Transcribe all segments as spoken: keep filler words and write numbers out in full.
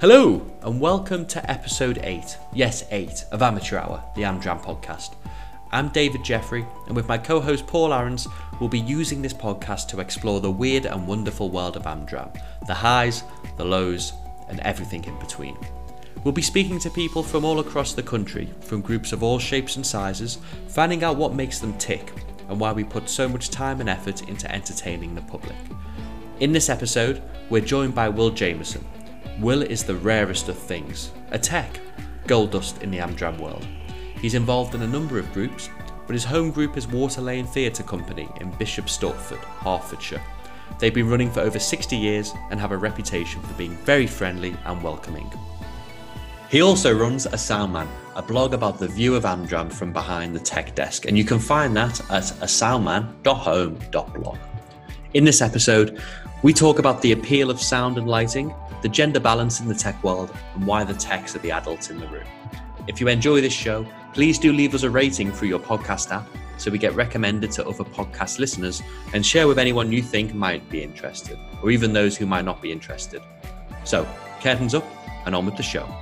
Hello, and welcome to episode eight, yes, eight, of Amateur Hour, the Amdram podcast. I'm David Jeffrey, and with my co-host Paul Aarons, we'll be using this podcast to explore the weird and wonderful world of Amdram, the highs, the lows, and everything in between. We'll be speaking to people from all across the country, from groups of all shapes and sizes, finding out what makes them tick, and why we put so much time and effort into entertaining the public. In this episode, we're joined by Will Jameson. Will is the rarest of things, a tech, gold dust in the Amdram world. He's involved in a number of groups, but his home group is Water Lane Theatre Company in Bishop Stortford, Hertfordshire. They've been running for over sixty years and have a reputation for being very friendly and welcoming. He also runs A Soundman, a blog about the view of Amdram from behind the tech desk, and you can find that at a soundman dot home dot blog. In this episode, we talk about the appeal of sound and lighting, the gender balance in the tech world, and why the techs are the adults in the room. If you enjoy this show, please do leave us a rating through your podcast app so we get recommended to other podcast listeners, and share with anyone you think might be interested, or even those who might not be interested. So, curtains up and on with the show.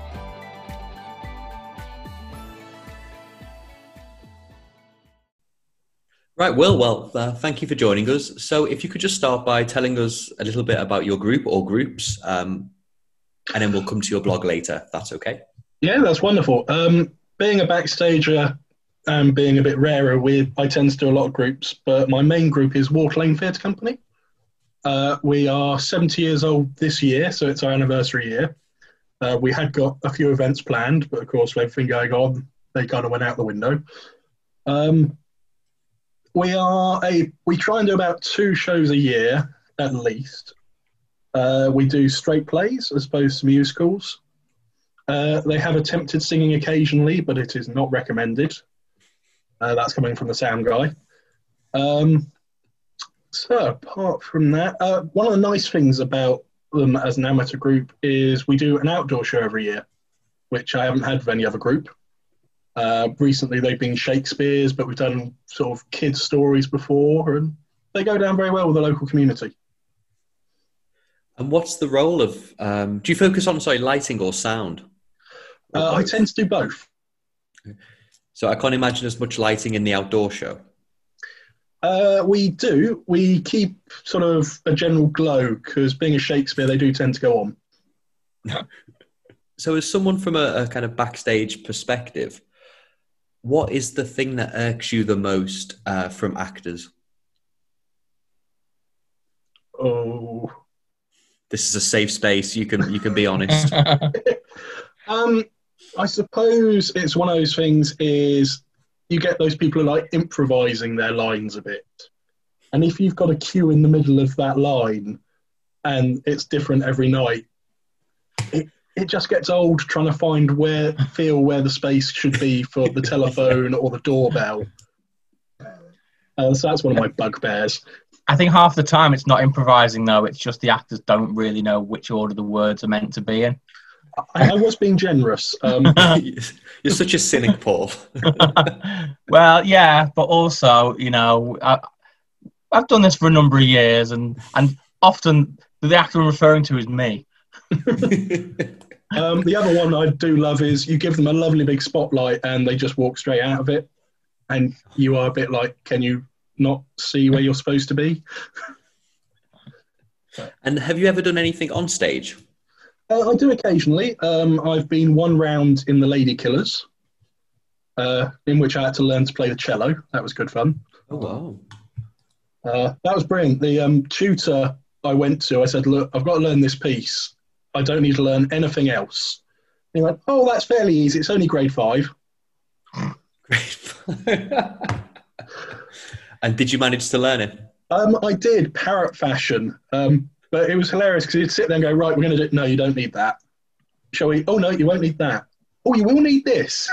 Right, Will, well, uh, thank you for joining us. So if you could just start by telling us a little bit about your group or groups, um, and then we'll come to your blog later, if that's okay. Yeah, that's wonderful. Um, being a backstager and being a bit rarer, we, I tend to do a lot of groups, but my main group is Water Lane Theatre Company. Uh, we are seventy years old this year, so it's our anniversary year. Uh, we had got a few events planned, but of course, with everything going on, they kind of went out the window. Um, We are a, we try and do about two shows a year, at least. Uh, we do straight plays as opposed to musicals. Uh, they have attempted singing occasionally, but it is not recommended. Uh, that's coming from the sound guy. Um, so apart from that, uh, one of the nice things about them as an amateur group is we do an outdoor show every year, which I haven't had with any other group. Uh, recently they've been Shakespeare's, but we've done sort of kids' stories before, and they go down very well with the local community. And what's the role of, um, do you focus on, sorry, lighting or sound? Or uh, I tend to do both. So I can't imagine as much lighting in the outdoor show. Uh, we do. We keep sort of a general glow, because being a Shakespeare, they do tend to go on. So as someone from a, a kind of backstage perspective, what is the thing that irks you the most uh, from actors? Oh, this is a safe space. You can you can be honest. um, I suppose it's one of those things. Is you get those people who are like improvising their lines a bit, and if you've got a cue in the middle of that line, and it's different every night, it it just gets old trying to find where, feel where the space should be for the telephone or the doorbell. Uh, so that's one of my bugbears. I think half the time it's not improvising though, it's just the actors don't really know which order the words are meant to be in. I, I was being generous. Um, You're such a cynic, Paul. Well, yeah, but also, you know, I, I've done this for a number of years, and, and often the actor I'm referring to is me. um, the other one I do love is you give them a lovely big spotlight and they just walk straight out of it, and you are a bit like, can you not see where you're supposed to be? And have you ever done anything on stage? Uh, I do occasionally. Um, I've been one round in The Lady Killers, uh, in which I had to learn to play the cello. That was good fun. Oh, wow. Uh, that was brilliant. The um, tutor I went to, I said, look, I've got to learn this piece. I don't need to learn anything else. And he went, oh, that's fairly easy. It's only grade five. Grade five. And did you manage to learn it? Um, I did, parrot fashion. Um, but it was hilarious because he'd sit there and go, right, we're going to do it. No, you don't need that. Shall we? Oh, no, you won't need that. Oh, you will need this.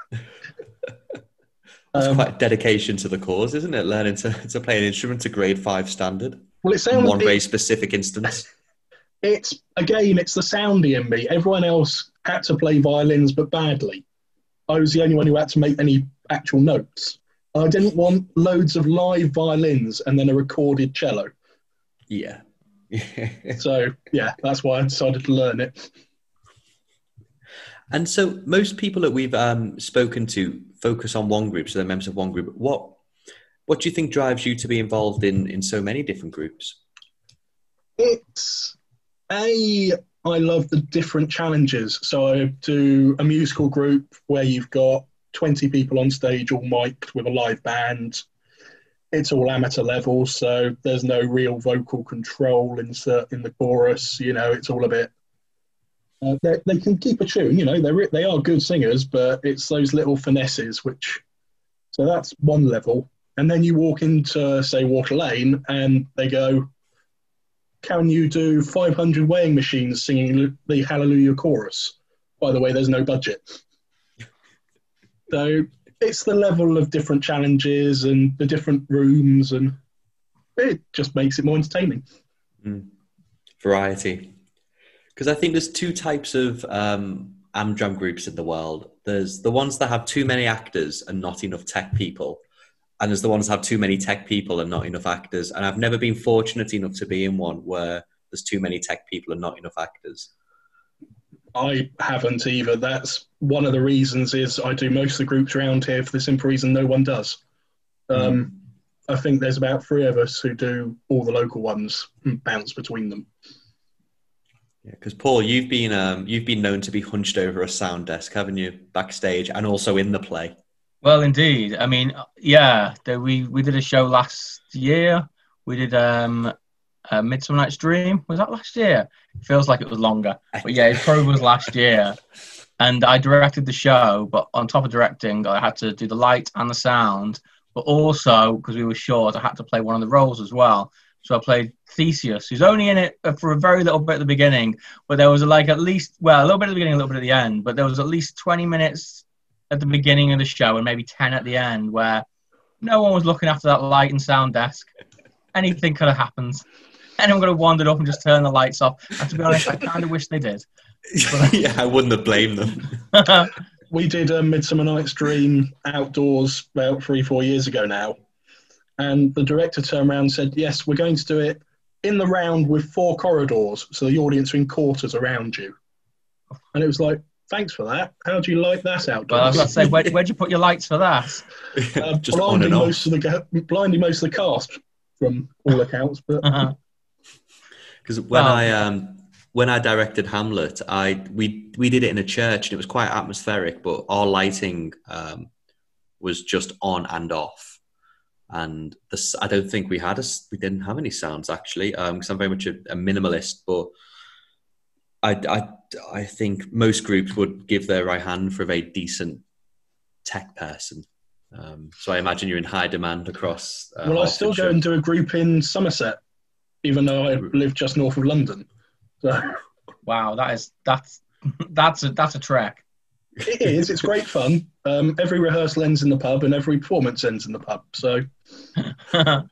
That's um, quite dedication to the cause, isn't it? Learning to, to play an instrument to grade five standard. Well, it sounds one it, very specific instance. It's, again, it's the soundy in me. Everyone else had to play violins, but badly. I was the only one who had to make any actual notes. I didn't want loads of live violins and then a recorded cello. Yeah. So, yeah, that's why I decided to learn it. And so most people that we've um, spoken to focus on one group, so they're members of one group. What what do you think drives you to be involved in, in so many different groups? It's a, I love the different challenges. So I do a musical group where you've got twenty people on stage, all mic'd with a live band. It's all amateur level, so there's no real vocal control in, in the chorus. You know, it's all a bit. Uh, they can keep a tune, you know. They they are good singers, but it's those little finesses which. So that's one level, and then you walk into, say, Water Lane, and they go, "Can you do five hundred weighing machines singing the Hallelujah chorus?" By the way, there's no budget. So it's the level of different challenges and the different rooms, and it just makes it more entertaining. Mm. Variety. Because I think there's two types of um, Amdram groups in the world. There's the ones that have too many actors and not enough tech people. And there's the ones that have too many tech people and not enough actors. And I've never been fortunate enough to be in one where there's too many tech people and not enough actors. I haven't either. That's one of the reasons is I do most of the groups around here for the simple reason no one does. Um, mm. I think there's about three of us who do all the local ones and bounce between them. Yeah, because Paul, you've been um, you've been known to be hunched over a sound desk, haven't you, backstage and also in the play? Well, indeed. I mean, yeah, the, we we did a show last year. We did um, a Midsummer Night's Dream. Was that last year? It feels like it was longer, but yeah, it probably was last year. And I directed the show, but on top of directing, I had to do the light and the sound. But also, because we were short, I had to play one of the roles as well. So I played Theseus, who's only in it for a very little bit at the beginning, but there was like at least, well, a little bit at the beginning, a little bit at the end, but there was at least twenty minutes at the beginning of the show and maybe ten at the end where no one was looking after that light and sound desk. Anything could have happened. Anyone could have wandered up and just turned the lights off. And to be honest, I kind of wish they did. But, yeah, I wouldn't have blamed them. We did a Midsummer Night's Dream outdoors about three, four years ago now. And the director turned around and said, yes, we're going to do it in the round with four corridors, so the audience are in quarters around you. And it was like, thanks for that. How do you like that outdoors? Well, I was about to say, where, where'd you put your lights for that? Uh, Just blinding, most of the, blinding most of the cast, from all accounts. But because uh-huh. when oh. I um, when I directed Hamlet, I we we did it in a church, and it was quite atmospheric, but our lighting um, was just on and off. And this, I don't think we had a, we didn't have any sounds actually, because um, I'm very much a, a minimalist. But I, I, I think most groups would give their right hand for a very decent tech person. Um, so I imagine you're in high demand across. Uh, well, I still go and do a group in Somerset, even though I live just north of London. So. Wow, that is that's that's a that's a trek. It is. It's great fun. Um, every rehearsal ends in the pub, and every performance ends in the pub. So, well,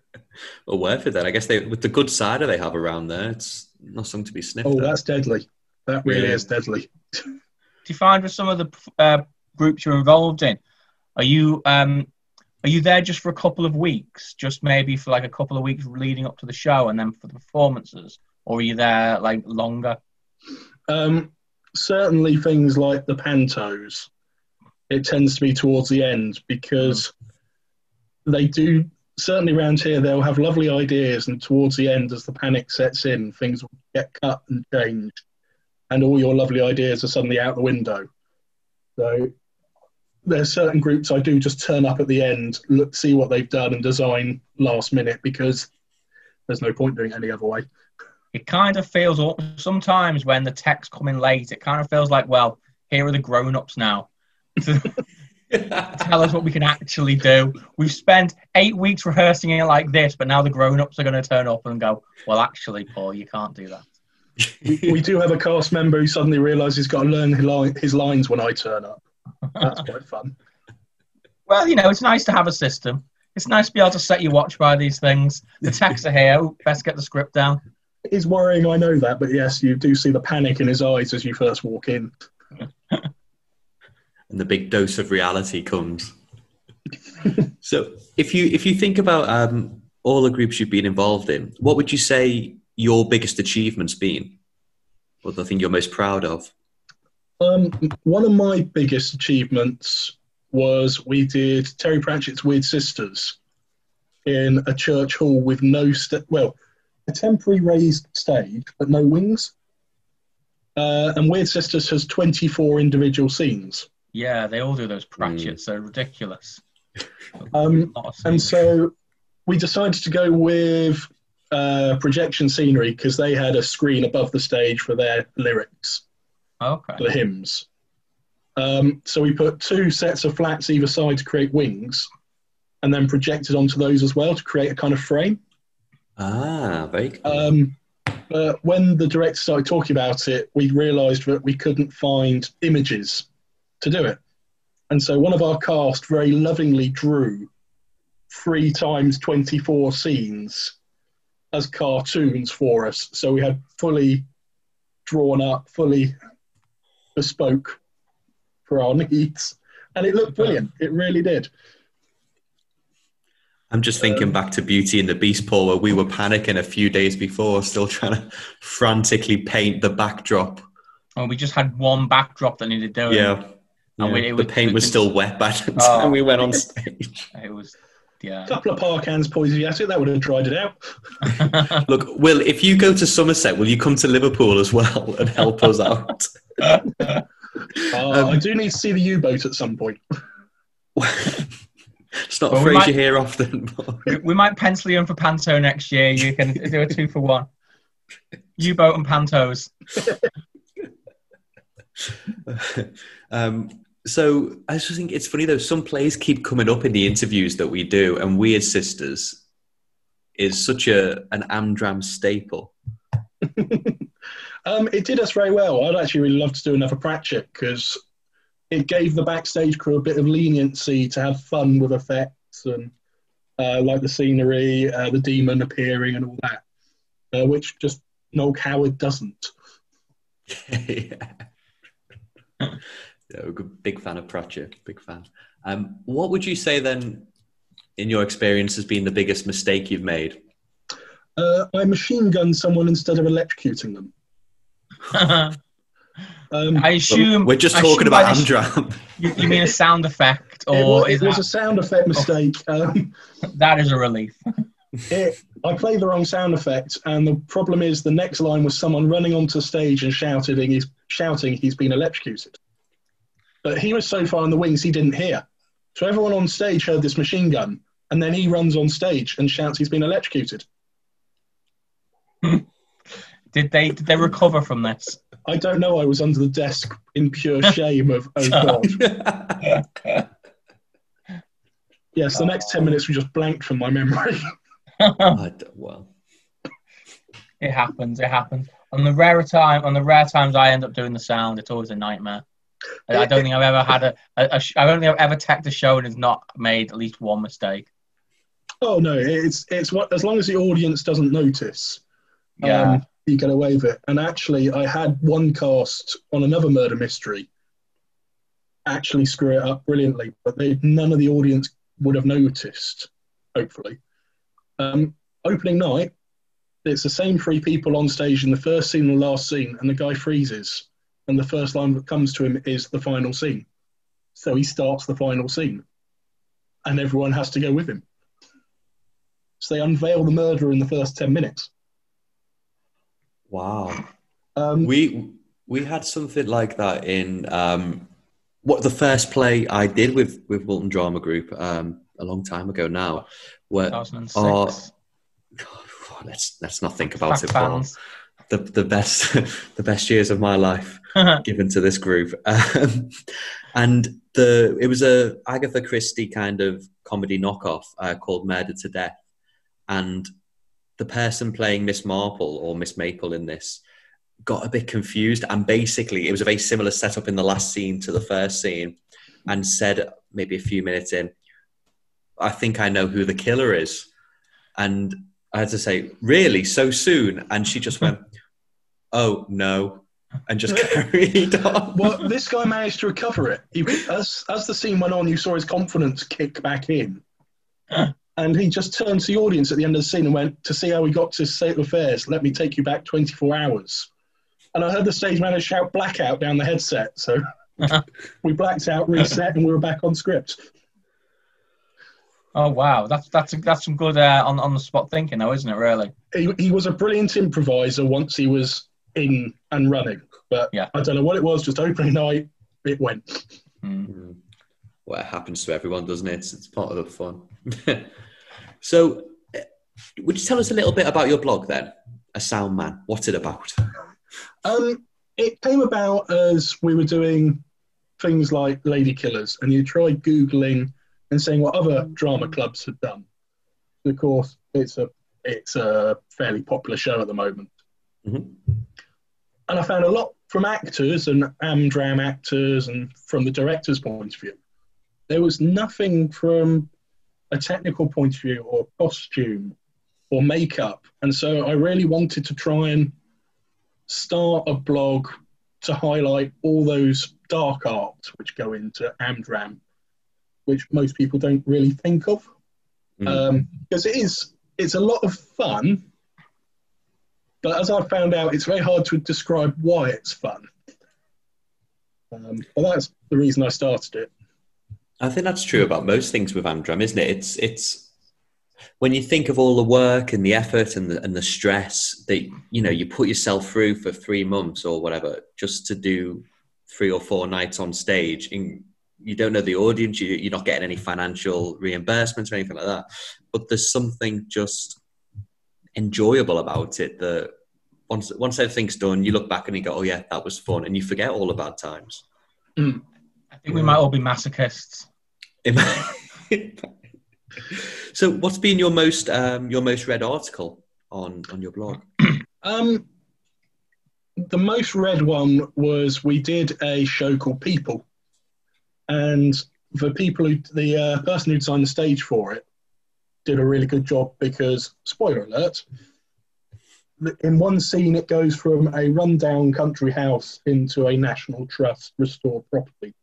worth it then. I guess they, with the good cider they have around there, it's not something to be sniffed. Oh, at. That's deadly. That really yeah. is deadly. Do you find with some of the uh, groups you're involved in, are you um, are you there just for a couple of weeks, just maybe for like a couple of weeks leading up to the show, and then for the performances, or are you there like longer? Um. Certainly things like the pantos, it tends to be towards the end because mm. they do, certainly around here, they'll have lovely ideas, and towards the end, as the panic sets in, things will get cut and changed, and all your lovely ideas are suddenly out the window. So there's certain groups I do just turn up at the end, look, see what they've done and design last minute, because there's no point doing it any other way. It kind of feels, sometimes when the techs come in late, it kind of feels like, well, here are the grown-ups now. Tell us what we can actually do. We've spent eight weeks rehearsing it like this, but now the grown-ups are going to turn up and go, well, actually, Paul, you can't do that. we, we do have a cast member who suddenly realises he's got to learn his lines when I turn up. That's quite fun. Well, you know, it's nice to have a system. It's nice to be able to set your watch by these things. The techs are here. Best get the script down. It is worrying, I know that, but yes, you do see the panic in his eyes as you first walk in. And the big dose of reality comes. So if you if you think about um, all the groups you've been involved in, what would you say your biggest achievement's been? Or the thing you're most proud of? Um, one of my biggest achievements was we did Terry Pratchett's Weird Sisters in a church hall with no st- well, a temporary raised stage but no wings. Uh, and Weird Sisters has twenty-four individual scenes. Yeah, they all do those Pratchetts. Mm. They're ridiculous. Um, and so we decided to go with uh, projection scenery because they had a screen above the stage for their lyrics, okay. for the hymns. Um, so we put two sets of flats either side to create wings and then projected onto those as well to create a kind of frame. Ah, very cool. Um, but when the director started talking about it, we realised that we couldn't find images to do it. And so one of our cast very lovingly drew three times twenty-four scenes as cartoons for us. So we had fully drawn up, fully bespoke for our needs. And it looked brilliant. It really did. I'm just thinking um, back to Beauty and the Beast, Paul, where we were panicking a few days before, still trying to frantically paint the backdrop. Oh, we just had one backdrop that needed doing. Yeah. And yeah. we, it the was, paint was it, still wet by the time oh, we went on stage. It was, yeah. A couple of park hands poised at it, that would have dried it out. Look, Will, if you go to Somerset, will you come to Liverpool as well and help us out? uh, um, I do need to see the U-boat at some point. It's not well, a phrase might, you hear often. we, we might pencil you in for Panto next year. You can do a two for one. U-boat and Pantos. um, so I just think it's funny though. Some plays keep coming up in the interviews that we do, and Weird Sisters is such a an Amdram staple. um, it did us very well. I'd actually really love to do another Pratchett because it gave the backstage crew a bit of leniency to have fun with effects and uh, like the scenery, uh, the demon appearing, and all that, uh, which just Noel Coward doesn't. yeah. Yeah, big fan of Pratchett, big fan. Um, what would you say then, in your experience, has been the biggest mistake you've made? Uh, I machine gunned someone instead of electrocuting them. um, I assume we're just I talking about this, Amdram. You, you mean a sound effect, or it was, is it was that, a sound effect mistake. Um, that is a relief. it, I played the wrong sound effect, and the problem is the next line was someone running onto stage and shouting he's shouting he's been electrocuted. But he was so far in the wings he didn't hear. So everyone on stage heard this machine gun, and then he runs on stage and shouts he's been electrocuted. Did they did they recover from this? I don't know. I was under the desk in pure shame of, oh God. Yes, the next ten minutes were just blanked from my memory. I don't, well, it happens. It happens. On the rare time, on the rare times I end up doing the sound, it's always a nightmare. I don't think I've ever had a, a, a I don't think I've ever teched a show and has not made at least one mistake. Oh no, it's it's what as long as the audience doesn't notice, yeah, um, you get away with it. And actually, I had one cast on another murder mystery actually screw it up brilliantly, but they, none of the audience would have noticed. Hopefully, um, opening night, it's the same three people on stage in the first scene and the last scene, and the guy freezes. And the first line that comes to him is the final scene. So he starts the final scene. And everyone has to go with him. So they unveil the murderer in the first ten minutes. wow. Um, we we had something like that in um, what the first play I did with with Wilton Drama Group um, a long time ago now. Where two thousand six. our, oh, let's let's not think about Fact it, Paul. The the best the best years of my life given to this group, um, and the it was a Agatha Christie kind of comedy knockoff uh, called Murder to Death, and the person playing Miss Marple or Miss Maple in this got a bit confused, and basically it was a very similar setup in the last scene to the first scene, and said maybe a few minutes in, I think I know who the killer is, and I had to say, really, so soon? And she just went, oh, no, and just carried on. Well, this guy managed to recover it. He, as, as the scene went on, you saw his confidence kick back in. And he just turned to the audience at the end of the scene and went, to see how we got to state of affairs, let me take you back twenty-four hours. And I heard the stage manager shout blackout down the headset. So we blacked out, reset, and we were back on script. Oh wow, that's that's that's some good uh, on on the spot thinking, though, isn't it? Really. He, he was a brilliant improviser once he was in and running. But Yeah. I don't know what it was. Just opening night, it went. Mm. Well, it happens to everyone, doesn't it? It's, it's part of the fun. So, uh, would you tell us a little bit about your blog then? A Sound Man. What's it about? Um, it came about as we were doing things like Lady Killers, and you tried Googling and saying what other drama clubs had done. Of course, it's a it's a fairly popular show at the moment. Mm-hmm. And I found a lot from actors and Amdram actors and from the director's point of view. There was nothing from a technical point of view or costume or makeup. And so I really wanted to try and start a blog to highlight all those dark arts which go into Amdram, which most people don't really think of. Mm. Um, because it is, it's a lot of fun, but as I found out, it's very hard to describe why it's fun. Um, but that's the reason I started it. I think that's true about most things with Amdram, isn't it? It's it's when you think of all the work and the effort and the and the stress that you know you put yourself through for three months or whatever just to do three or four nights on stage, and you don't know the audience, you, you're not getting any financial reimbursements or anything like that. But there's something just enjoyable about it that once once everything's done, you look back and you go, "Oh yeah, that was fun," and you forget all the bad times. Mm. I think we might all be masochists. So, what's been your most um, your most read article on on your blog? Um, the most read one was we did a show called People, and the people who the uh, person who designed the stage for it did a really good job because, spoiler alert, in one scene it goes from a rundown country house into a National Trust restored property.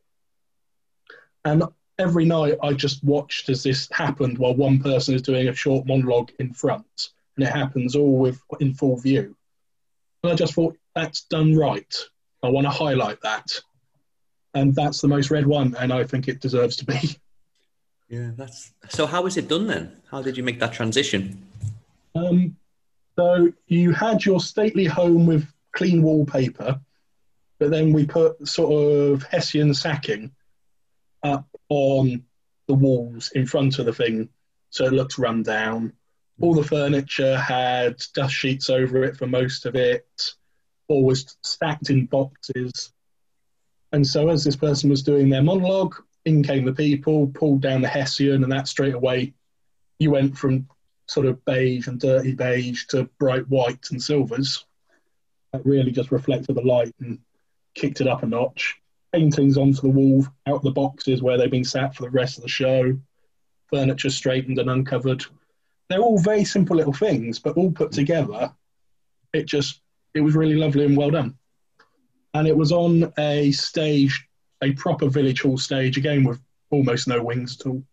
And every night I just watched as this happened while one person is doing a short monologue in front, and it happens all with in full view. And I just thought, that's done right. I want to highlight that. And that's the most read one, and I think it deserves to be. Yeah, that's so. How was it done then? How did you make that transition? Um, so you had your stately home with clean wallpaper, but then we put sort of Hessian sacking up on the walls in front of the thing, so it looks run down. All the furniture had dust sheets over it for most of it, or was stacked in boxes. And so as this person was doing their monologue, in came the people, pulled down the Hessian, and that straight away, you went from sort of beige and dirty beige to bright white and silvers. That really just reflected the light and kicked it up a notch. Paintings onto the wall, out of the boxes where they've been sat for the rest of the show. Furniture straightened and uncovered. They're all very simple little things, but all put together, it just, it was really lovely and well done. And it was on a stage, a proper village hall stage, again with almost no wings at all.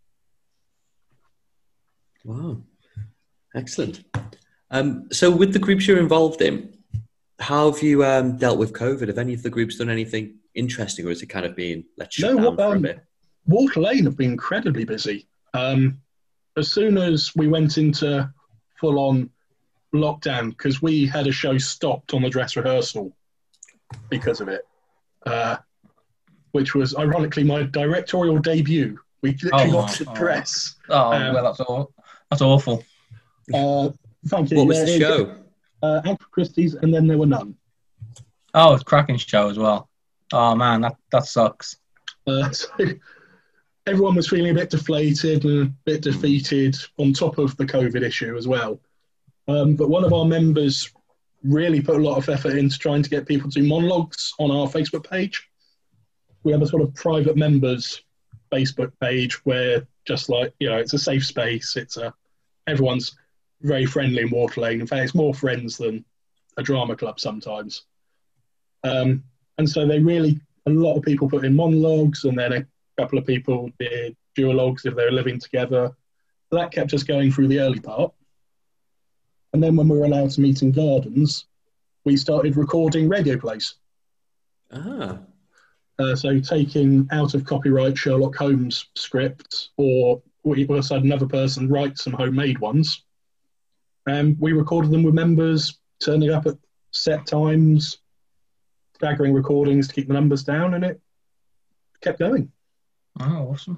Wow, excellent. Um, so with the groups you're involved in, how have you um, dealt with COVID? Have any of the groups done anything interesting, or is it kind of been, let's shut no, down for um, a bit? Water Lane have been incredibly busy. Um, as soon as we went into full-on lockdown, because we had a show stopped on the dress rehearsal because of it, uh, which was ironically my directorial debut. We literally Oh, got to oh. dress. Oh, Um, well, that's all. That's awful. Uh, thank you. What was Yeah, the it- show? Uh, Agatha Christie's, and then there were none. Oh, it's cracking show as well. Oh man, that that sucks. Uh, so everyone was feeling a bit deflated and a bit defeated on top of the COVID issue as well. Um, but one of our members really put a lot of effort into trying to get people to do monologues on our Facebook page. We have a sort of private members Facebook page where just like, you know, it's a safe space. It's a, everyone's very friendly in Water Lane. In fact, it's more friends than a drama club sometimes. Um, and so they really, a lot of people put in monologues, and then a couple of people did duologues if they were living together. So that kept us going through the early part. And then when we were allowed to meet in gardens, we started recording radio plays. Ah. Uh, so taking out of copyright Sherlock Holmes scripts, or we also had another person write some homemade ones, and we recorded them with members turning up at set times, staggering recordings to keep the numbers down, and it kept going. Oh, awesome.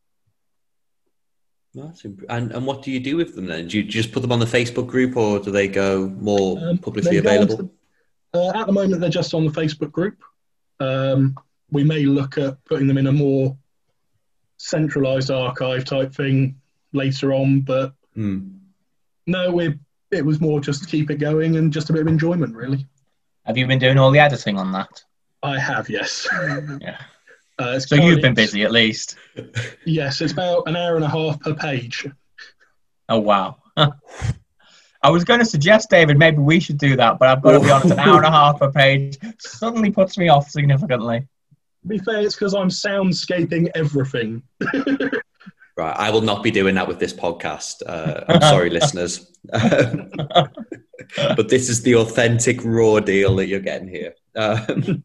That's imp- and and what do you do with them then? Do you just put them on the Facebook group, or do they go more Um, publicly they go available? onto the- uh, at the moment, they're just on the Facebook group. Um, we may look at putting them in a more centralised archive type thing later on, but Hmm. no, we it was more just to keep it going and just a bit of enjoyment, really. Have you been doing all the editing on that? I have, yes. Yeah. Uh, it's So you've currently- been busy at least. Yes, it's about an hour and a half per page. Oh, wow. I was going to suggest, David, maybe we should do that, but I've got to be honest, an hour and a half per page suddenly puts me off significantly. To be fair, it's because I'm soundscaping everything. Right, I will not be doing that with this podcast. Uh, I'm sorry, listeners. Um, but this is the authentic, raw deal that you're getting here. Um,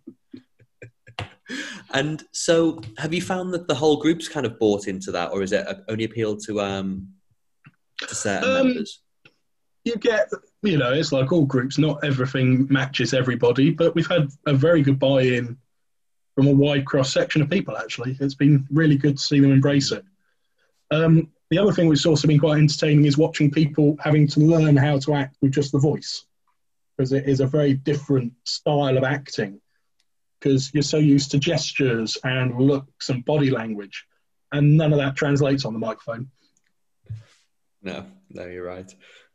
and so, have you found that the whole group's kind of bought into that, or is it only appealed to um, to certain Um, members? You get, you know, it's like all groups, not everything matches everybody, but we've had a very good buy-in from a wide cross-section of people, actually. It's been really good to see them embrace it. Um, the other thing which has also been quite entertaining is watching people having to learn how to act with just the voice, because it is a very different style of acting, because you're so used to gestures and looks and body language, and none of that translates on the microphone. No, no, you're right.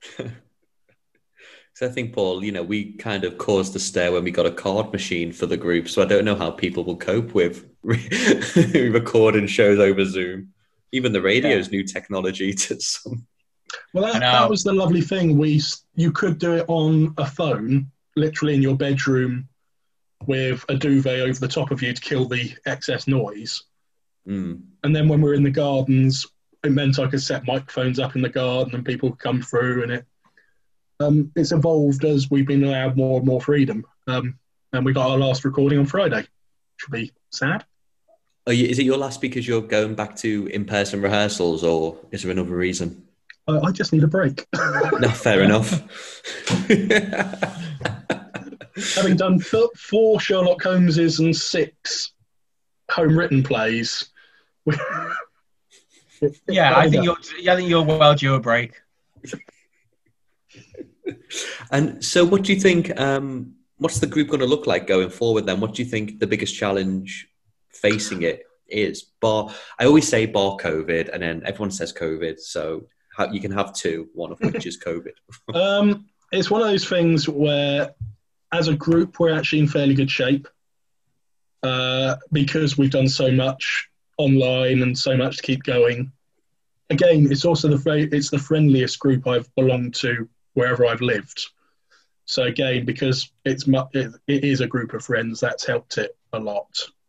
So I think, Paul, you know, we kind of caused a stir when we got a card machine for the group, so I don't know how people will cope with recording shows over Zoom. Even the radio's yeah. new technology to some. Well, that, that was the lovely thing. We you could do it on a phone, literally in your bedroom, with a duvet over the top of you to kill the excess noise. Mm. And then when we were in the gardens, it meant I could set microphones up in the garden and people could come through, and it um, it's evolved as we've been allowed more and more freedom. Um, and we got our last recording on Friday, which will be sad. Are you, is it your last because you're going back to in-person rehearsals, or is there another reason? I, I just need a break. No, fair enough. Having done four Sherlock Holmeses and six home-written plays. Yeah, I think you're. I think you're well due a break. And so, what do you think? Um, what's the group going to look like going forward? Then, what do you think the biggest challenge facing it is? Bar, I always say bar COVID, and then everyone says COVID. So how, you can have two, one of which is COVID. um, it's one of those things where, as a group, we're actually in fairly good shape uh, because we've done so much online and so much to keep going. Again, it's also the it's the friendliest group I've belonged to wherever I've lived. So again, because it's it, it is a group of friends, that's helped it a lot.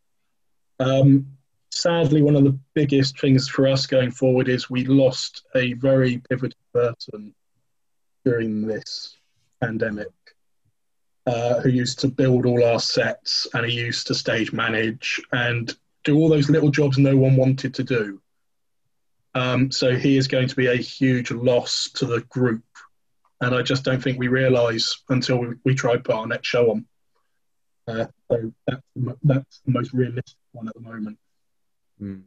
Um, sadly, one of the biggest things for us going forward is we lost a very pivotal person during this pandemic, uh, who used to build all our sets, and he used to stage manage and do all those little jobs no one wanted to do. Um, so he is going to be a huge loss to the group. And I just don't think we realise until we, we try to put our next show on. Uh, so that's, that's the most realistic one at the moment. Mm.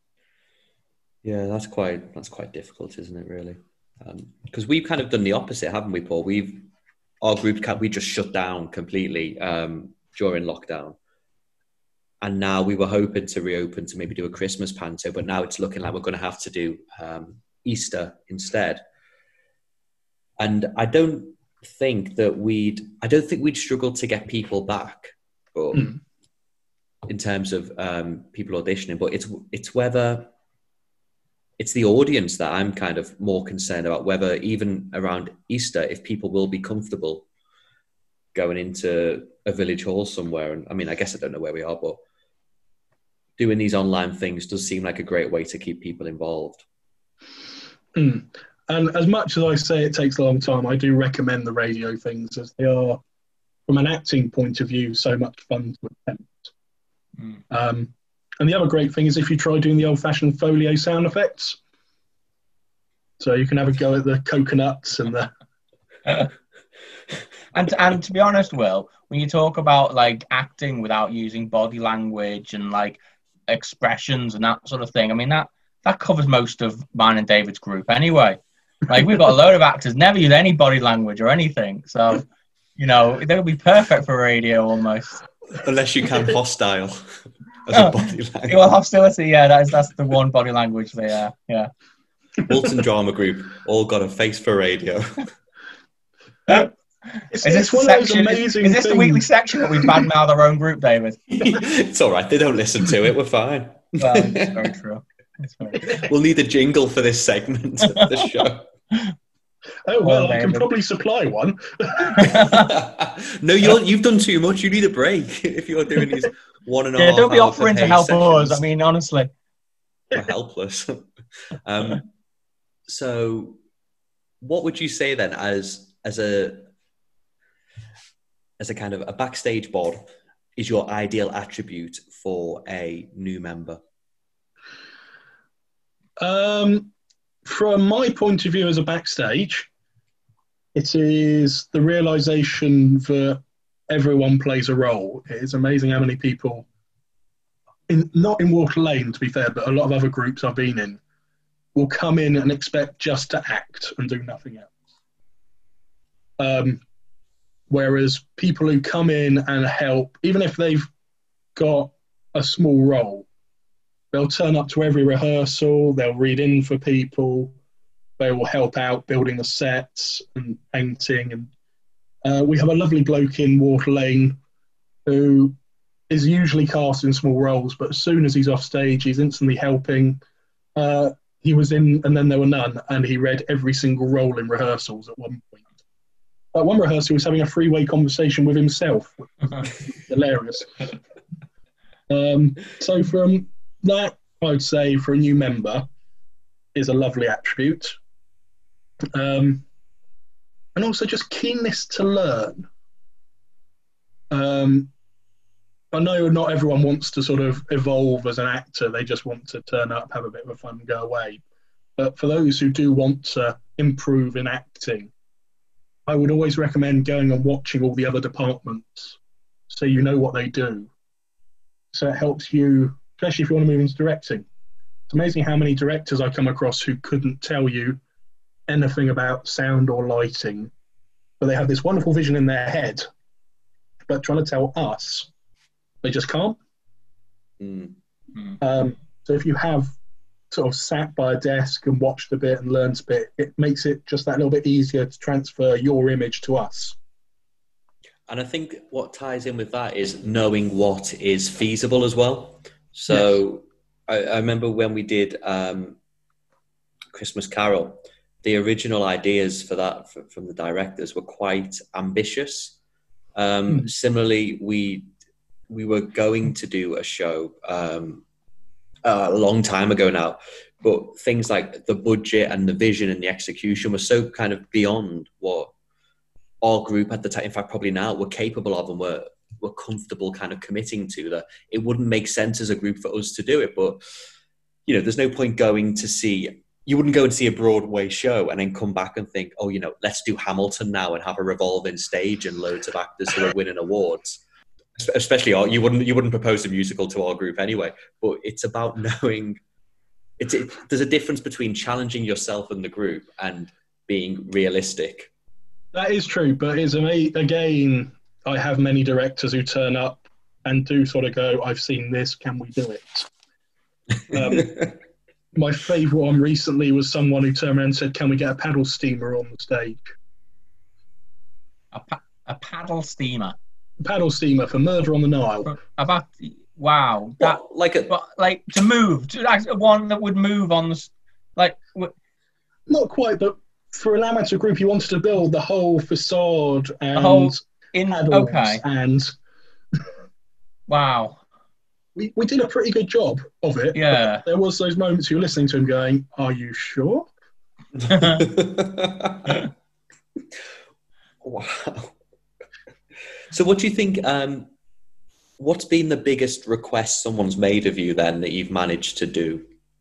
Yeah, that's quite that's quite difficult, isn't it, really? Because um, we've kind of done the opposite, haven't we, Paul? We've Our group, we just shut down completely um, during lockdown. And now we were hoping to reopen to maybe do a Christmas panto, but now it's looking like we're going to have to do um, Easter instead. And I don't think that we'd, I don't think we'd struggle to get people back, but mm. in terms of um, people auditioning. But it's it's whether it's the audience that I'm kind of more concerned about. Whether even around Easter, if people will be comfortable going into a village hall somewhere. And I mean, I guess I don't know where we are, but doing these online things does seem like a great way to keep people involved. Mm. And as much as I say it takes a long time, I do recommend the radio things, as they are from an acting point of view, so much fun to attempt. Mm. Um, and the other great thing is if you try doing the old-fashioned folio sound effects, so you can have a go at the coconuts and the... and, and to be honest, Will, when you talk about like acting without using body language and like expressions and that sort of thing, I mean, that, that covers most of mine and David's group anyway. Like, we've got a load of actors, never use any body language or anything. So, you know, they'll be perfect for radio almost. Unless you can hostile as oh, a body language. Well, hostility, yeah, that's, that's the one body language they are, yeah. Wilton Drama Group, all got a face for radio. It's, is this, one of those amazing is, is this things. The weekly section that we badmouth our own group, David? It's all right, they don't listen to it, we're fine. Well, it's very true. It's very true. We'll need a jingle for this segment of the show. Oh, well, I can probably supply one. No, you're, you've done too much. You need a break if you're doing these one and a yeah, half don't be hour offering per to help sessions. us. I mean, honestly. We're helpless. Um, so what would you say then as as a as a kind of a backstage bod is your ideal attribute for a new member? Um, from my point of view as a backstage, it is the realization that everyone plays a role. It is amazing how many people, in not in Water Lane to be fair, but a lot of other groups I've been in, will come in and expect just to act and do nothing else. Um, whereas people who come in and help, even if they've got a small role, they'll turn up to every rehearsal, they'll read in for people, they will help out building the sets and painting. And uh, we have a lovely bloke in Water Lane who is usually cast in small roles, but as soon as he's off stage, he's instantly helping. Uh, he was in And Then There Were None, and he read every single role in rehearsals at one point. At one rehearsal, he was having a three-way conversation with himself. Hilarious. Um, so from that, I'd say for a new member is a lovely attribute. Um, and also just keenness to learn. Um, I know not everyone wants to sort of evolve as an actor. They just want to turn up, have a bit of a fun, go away. But for those who do want to improve in acting, I would always recommend going and watching all the other departments so you know what they do. So it helps you, especially if you want to move into directing. It's amazing how many directors I come across who couldn't tell you anything about sound or lighting, but they have this wonderful vision in their head, but trying to tell us, they just can't. Mm. Mm. Um, so if you have sort of sat by a desk and watched a bit and learned a bit, it makes it just that little bit easier to transfer your image to us. And I think what ties in with that is knowing what is feasible as well. So yes. I, I remember when we did um, Christmas Carol, the original ideas for that for, from the directors were quite ambitious. Um, mm. Similarly, we we were going to do a show um, a long time ago now, but things like the budget and the vision and the execution were so kind of beyond what our group at the time, in fact, probably now, were capable of and were, were comfortable kind of committing to, that it wouldn't make sense as a group for us to do it. But, you know, there's no point going to see, you wouldn't go and see a Broadway show and then come back and think, oh, you know, let's do Hamilton now and have a revolving stage and loads of actors who are winning awards. Especially, you wouldn't you wouldn't propose a musical to our group anyway. But it's about knowing, it's, it, there's a difference between challenging yourself and the group and being realistic. That is true, but it's again, I have many directors who turn up and do sort of go, I've seen this, can we do it? Um, my favourite one recently was someone who turned around and said, can we get a paddle steamer on the stage? A, pa- a paddle steamer? A paddle steamer for Murder on the Nile. About, wow. That, what, like, a, but, like to move, to, like, one that would move on the, like... W- Not quite, but for an amateur group, you wanted to build the whole facade and the whole in okay and wow, we we did a pretty good job of it. Yeah, there was those moments you were listening to him going, "Are you sure?" Wow. So what do you think, um, what's been the biggest request someone's made of you then that you've managed to do?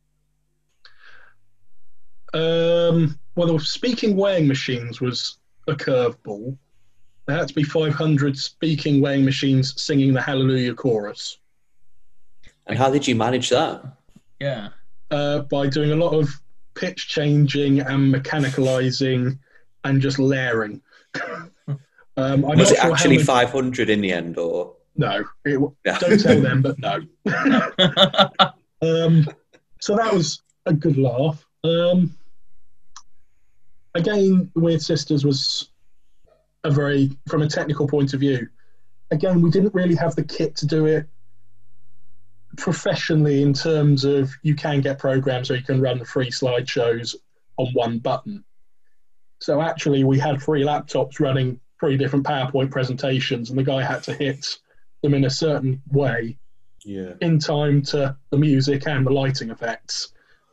Um, well, the speaking weighing machines was a curveball. There had to be five hundred speaking weighing machines singing the Hallelujah chorus. And how did you manage that? Yeah. Uh, by doing a lot of pitch changing and mechanicalizing and just layering. um, I'm Was not it sure actually how many... five hundred in the end, or? No, it, Yeah. Don't tell them, but no. um, so that was a good laugh. Um, again, Weird Sisters was a very, from a technical point of view, again, we didn't really have the kit to do it professionally in terms of you can get programs or you can run free slideshows on one button. So actually we had three laptops running three different PowerPoint presentations and the guy had to hit them in a certain way yeah. in time to the music and the lighting effects.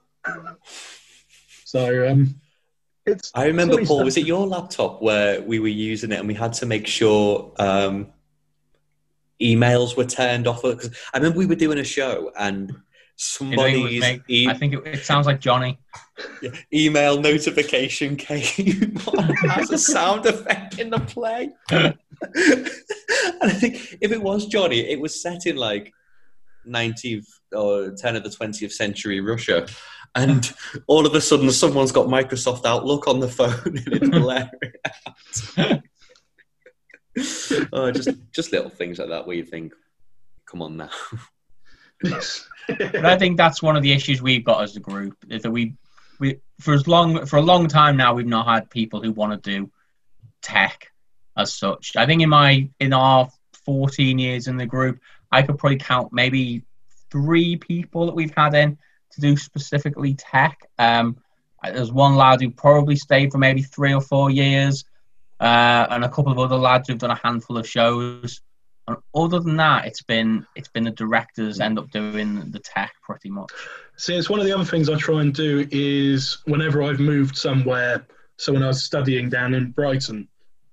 So um, it's I remember, Paul, stuff. was it your laptop where we were using it and we had to make sure um, emails were turned off? Because I remember we were doing a show and somebody's e- I think it, it sounds like Johnny. Email notification came on as a sound effect in the play. And I think if it was Johnny, it was set in like nineteenth or ten of the twentieth century Russia. And all of a sudden, someone's got Microsoft Outlook on the phone and it's hilarious. oh, just, just little things like that where you think, come on now. But I think that's one of the issues we've got as a group, is that we, we for as long for a long time now we've not had people who want to do tech as such. I think in my in our fourteen years in the group, I could probably count maybe three people that we've had in to do specifically tech. Um, there's one lad who probably stayed for maybe three or four years, uh, and a couple of other lads who've done a handful of shows. And other than that, it's been it's been the directors end up doing the tech pretty much. See, it's one of the other things I try and do is whenever I've moved somewhere, so when I was studying down in Brighton,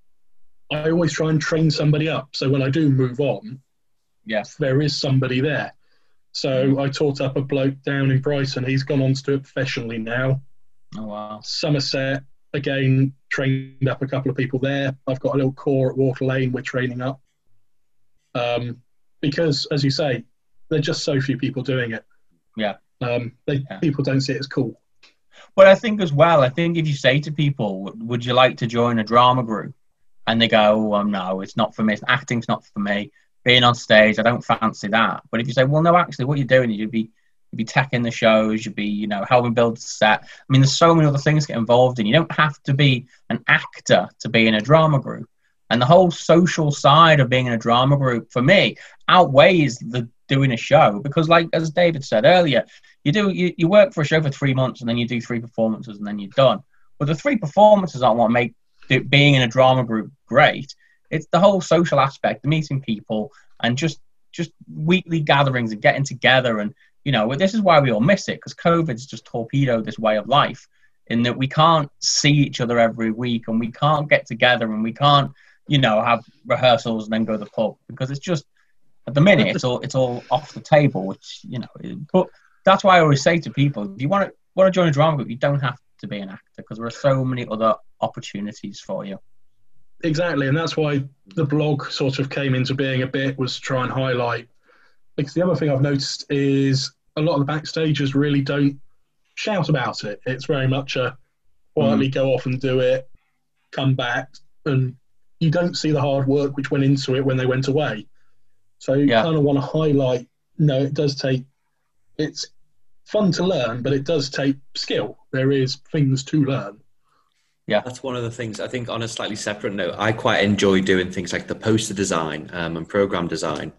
I always try and train somebody up. So when I do move on, yes, there is somebody there. So mm. I taught up a bloke down in Brighton. He's gone on to do it professionally now. Oh, wow. Somerset, again, trained up a couple of people there. I've got a little core at Water Lane we're training up. Um, because, as you say, there are just so few people doing it. Yeah. Um, they, yeah. People don't see it as cool. But I think as well, I think if you say to people, would you like to join a drama group? And they go, oh, no, it's not for me. Acting's not for me. Being on stage, I don't fancy that. But if you say, well, no, actually, what you're doing is you'd be you'd be teching the shows, you'd be, you know, helping build the set. I mean, there's so many other things to get involved in. You don't have to be an actor to be in a drama group. And the whole social side of being in a drama group, for me, outweighs the doing a show. Because, like as David said earlier, you do you, you work for a show for three months and then you do three performances and then you're done. But the three performances aren't what make being in a drama group great. It's the whole social aspect, the meeting people, and just just weekly gatherings and getting together. And, you know, this is why we all miss it, because COVID's just torpedoed this way of life, in that we can't see each other every week and we can't get together and we can't, you know, have rehearsals and then go to the pub, because it's just, at the minute, it's all it's all off the table, which, you know, but that's why I always say to people, if you want to, want to join a drama group, you don't have to be an actor, because there are so many other opportunities for you. Exactly, and that's why the blog sort of came into being a bit, was to try and highlight, because the other thing I've noticed is a lot of the backstagers really don't shout about it. It's very much a quietly mm. go off and do it, come back, and you don't see the hard work which went into it when they went away. So you yeah. kind of want to highlight, no, it does take, it's fun to learn, but it does take skill. There is things to learn. Yeah, that's one of the things. I think on a slightly separate note, I quite enjoy doing things like the poster design um, and program design.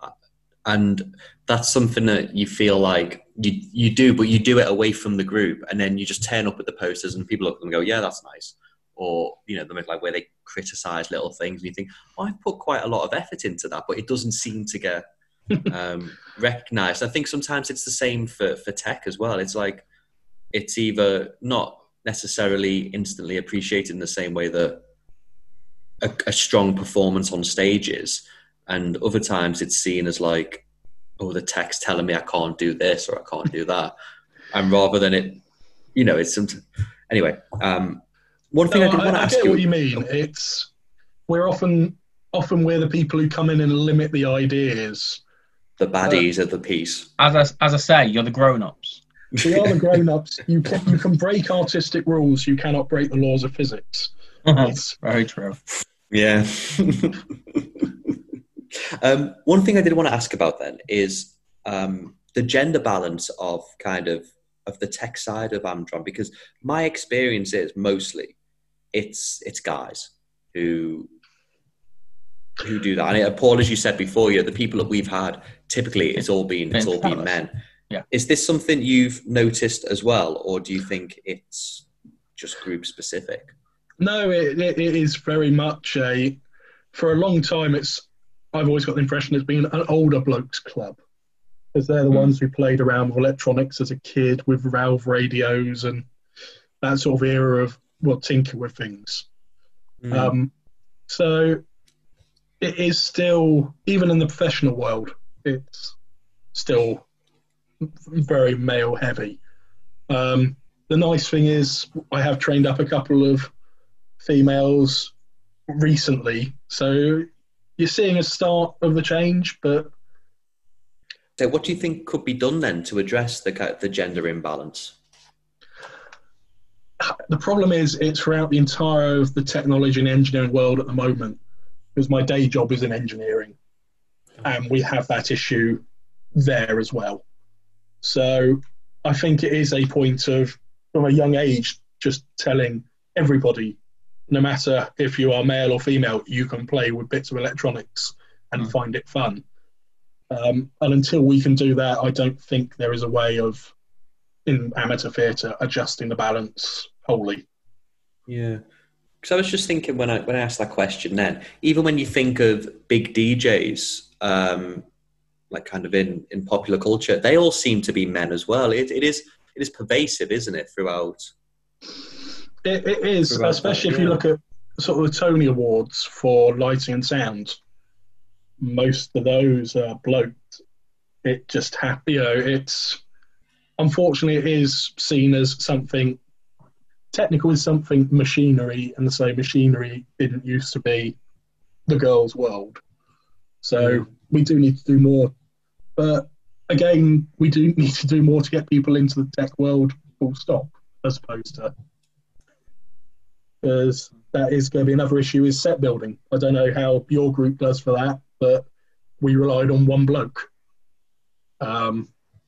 And that's something that you feel like you you do, but you do it away from the group, and then you just turn up at the posters and people look at them and go, yeah, that's nice. Or, you know, they make like where they criticize little things and you think, oh, I've put quite a lot of effort into that, but it doesn't seem to get um, recognized. I think sometimes it's the same for, for tech as well. It's like, it's either not necessarily instantly appreciated in the same way that a, a strong performance on stages, and other times it's seen as like, oh, the tech's telling me I can't do this or I can't do that, and rather than it, you know, it's some. Anyway, um, one thing no, I did I, want to I ask get you. what you mean. It's we're often often we're the people who come in and limit the ideas. The baddies uh, of the piece. As I, as I say, you're the grown-ups. We are the grown-ups. You can you can break artistic rules. You cannot break the laws of physics. It's very true. Yeah. um, one thing I did want to ask about then is um, the gender balance of kind of of the tech side of Amdram, because my experience is mostly it's it's guys who who do that. And Paul, as you said before, you know, the people that we've had, typically it's all been it's all been men. Yeah. Is this something you've noticed as well, or do you think it's just group specific? No, it, it is very much a. For a long time, it's. I've always got the impression it's been an older blokes club, because they're the mm. ones who played around with electronics as a kid with Valve radios and that sort of era of well, tinker with things. Mm. Um, so it is still, even in the professional world, it's still very male heavy. Um, the nice thing is I have trained up a couple of females recently, so you're seeing a start of the change. But so what do you think could be done then to address the the gender imbalance? The problem is it's throughout the entire of the technology and engineering world at the moment, because my day job is in engineering and we have that issue there as well. So I think it is a point of, from a young age, just telling everybody, no matter if you are male or female, you can play with bits of electronics and mm. find it fun. Um, and until we can do that, I don't think there is a way of, in amateur theatre, adjusting the balance wholly. Yeah. Because I was just thinking when I when I asked that question then, even when you think of big D Js, um, like kind of in, in popular culture, they all seem to be men as well. It it is it is pervasive, isn't it, throughout? It, it is, throughout especially that, if yeah. you look at sort of the Tony Awards for lighting and sound. Most of those are blokes. It just ha- you know, it's unfortunately it is seen as something technical, is something machinery, and so machinery didn't used to be the girls' world. So mm. we do need to do more. But again, we do need to do more to get people into the tech world, full stop, as opposed to. Because that is going to be another issue, is set building. I don't know how your group does for that, but we relied on one bloke. Um,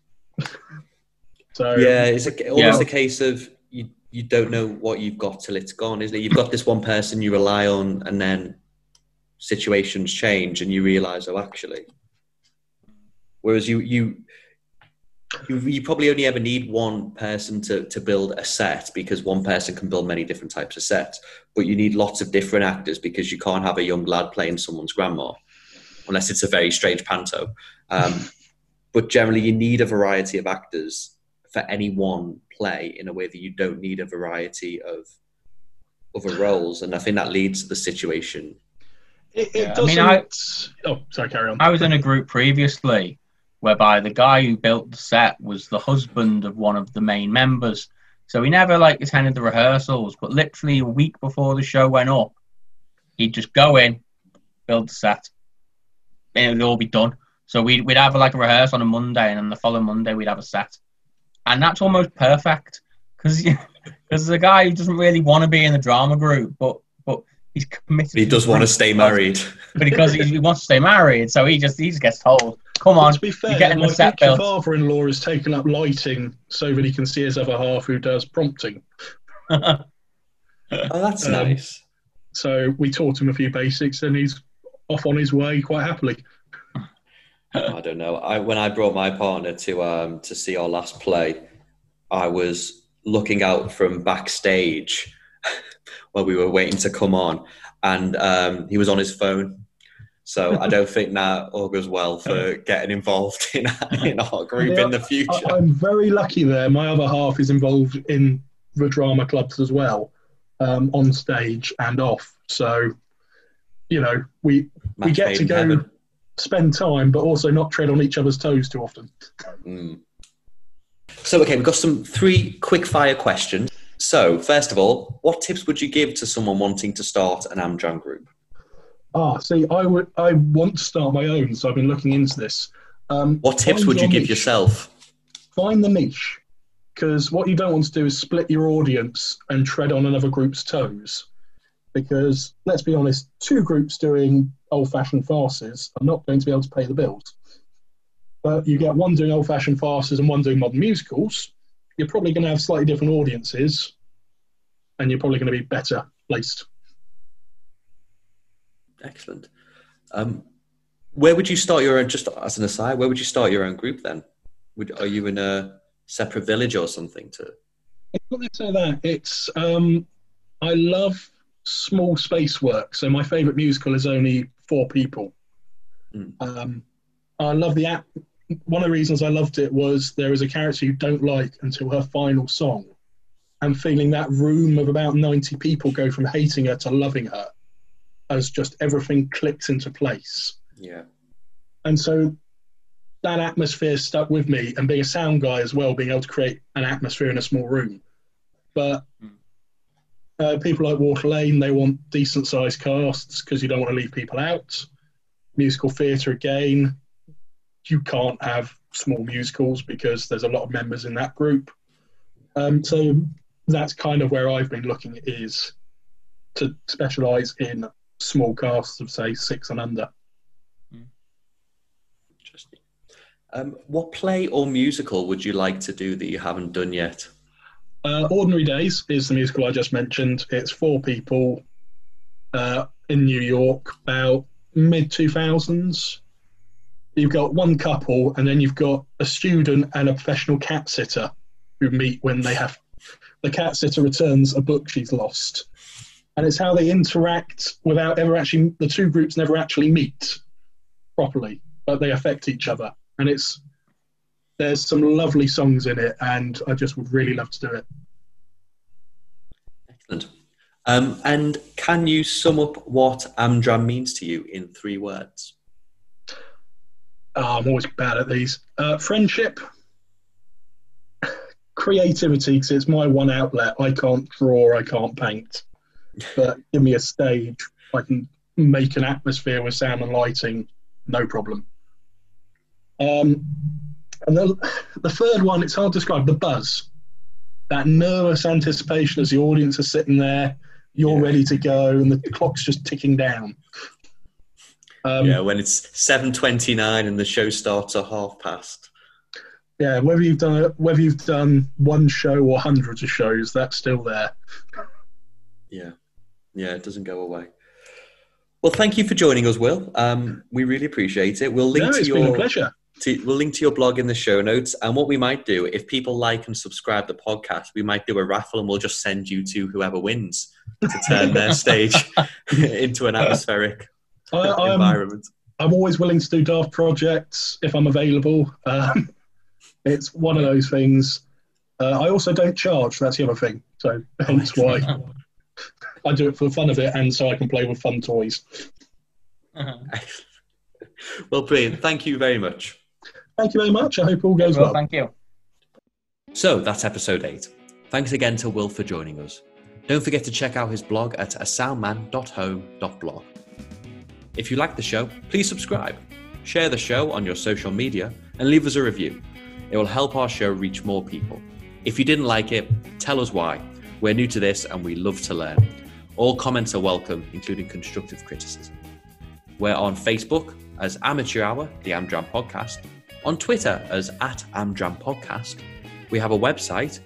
so yeah, it's a, almost yeah. a case of you, you don't know what you've got till it's gone, isn't it? You've got this one person you rely on, and then situations change and you realise, oh, actually. Whereas you, you, you, you probably only ever need one person to, to build a set, because one person can build many different types of sets. But you need lots of different actors, because you can't have a young lad playing someone's grandma, unless it's a very strange panto. Um, but generally, you need a variety of actors for any one play, in a way that you don't need a variety of other roles. And I think that leads to the situation. It, it yeah, doesn't... I mean, I, oh, sorry, carry on. I was in a group previously whereby the guy who built the set was the husband of one of the main members. So he never like attended the rehearsals, but literally a week before the show went up, he'd just go in, build the set, and it would all be done. So we'd, we'd have like a rehearsal on a Monday, and then the following Monday we'd have a set. And that's almost perfect, because there's a guy who doesn't really want to be in the drama group, but but he's committed. He does want to stay married. But because he, he wants to stay married, so he just he just gets told, come on, to be fair, you're getting my the set future built. father-in-law has taken up lighting so that he can see his other half who does prompting. Oh, that's um, nice. So we taught him a few basics, and he's off on his way quite happily. I don't know. I when I brought my partner to um to see our last play, I was looking out from backstage while we were waiting to come on, and um, he was on his phone. So I don't think that augurs well for getting involved in, in our group yeah, in the future. I, I'm very lucky there. My other half is involved in the drama clubs as well, um, on stage and off. So you know, we Match we get made to in go heaven. spend time, but also not tread on each other's toes too often. Mm. So, okay, we've got some three quick fire questions. So, first of all, what tips would you give to someone wanting to start an Amdram group? Ah, see, I would I want to start my own, so I've been looking into this. Um, What tips find would you your give niche. yourself? Find the niche, because what you don't want to do is split your audience and tread on another group's toes. Because let's be honest, two groups doing old-fashioned farces are not going to be able to pay the bills. But you get one doing old-fashioned farces and one doing modern musicals, you're probably going to have slightly different audiences, and you're probably going to be better placed. Excellent. Um, where would you start your own, just as an aside, where would you start your own group then? Would, are you in a separate village or something to? It's not necessarily that. It's, um, I love small space work. So my favourite musical is only four people. Mm. Um, I love the app. One of the reasons I loved it was there is a character you don't like until her final song, and feeling that room of about ninety people go from hating her to loving her as just everything clicks into place. Yeah. And so that atmosphere stuck with me, and being a sound guy as well, being able to create an atmosphere in a small room. But uh, people like Water Lane, they want decent sized casts because you don't want to leave people out. Musical theatre, again, you can't have small musicals because there's a lot of members in that group. Um, so that's kind of where I've been looking, is to specialise in small casts of, say, six and under. Interesting. Um, what play or musical would you like to do that you haven't done yet? Uh, Ordinary Days is the musical I just mentioned. It's four people uh, in New York, about mid two thousands. You've got one couple, and then you've got a student and a professional cat sitter who meet when they have... The cat sitter returns a book she's lost. And it's how they interact without ever actually... The two groups never actually meet properly, but they affect each other. And it's... There's some lovely songs in it, and I just would really love to do it. Excellent. Um, and can you sum up what Amdram means to you in three words? Oh, I'm always bad at these. Uh, friendship, creativity, because it's my one outlet. I can't draw, I can't paint. But give me a stage, I can make an atmosphere with sound and lighting, no problem. Um, and the, the third one, it's hard to describe, the buzz. That nervous anticipation as the audience are sitting there, you're yeah. ready to go, and the clock's just ticking down. Um, yeah, when it's seven twenty-nine and the show starts at half past. Yeah, whether you've done it, whether you've done one show or hundreds of shows, that's still there. Yeah, yeah, it doesn't go away. Well, thank you for joining us, Will. Um, we really appreciate it. We'll link No, to it's your been a pleasure. To, we'll link to your blog in the show notes. And what we might do, if people like and subscribe the podcast, we might do a raffle, and we'll just send you to whoever wins to turn their stage into an atmospheric I, environment. I'm, I'm always willing to do daft projects if I'm available. Um, it's one of those things. Uh, I also don't charge. That's the other thing. So hence why I do it for the fun of it, and so I can play with fun toys. Uh-huh. Well, brilliant. Thank you very much. Thank you very much. I hope all goes well. well. Thank you. So that's episode eight. Thanks again to Will for joining us. Don't forget to check out his blog at a soundman dot home dot blog. If you like the show, please subscribe, share the show on your social media, and leave us a review. It will help our show reach more people. If you didn't like it, tell us why. We're new to this and we love to learn. All comments are welcome, including constructive criticism. We're on Facebook as Amateur Hour, the Amdram Podcast, on Twitter as at Amdram Podcast. We have a website,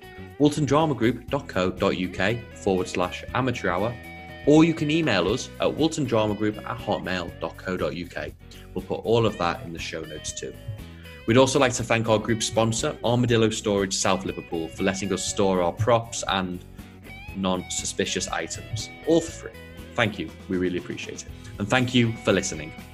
wooltondramagroup.co.uk forward slash amateur hour, or you can email us at wooltondramagroup at hotmail.co.uk. We'll put all of that in the show notes too. We'd also like to thank our group sponsor, Armadillo Storage South Liverpool, for letting us store our props and non-suspicious items, all for free. Thank you, we really appreciate it. And thank you for listening.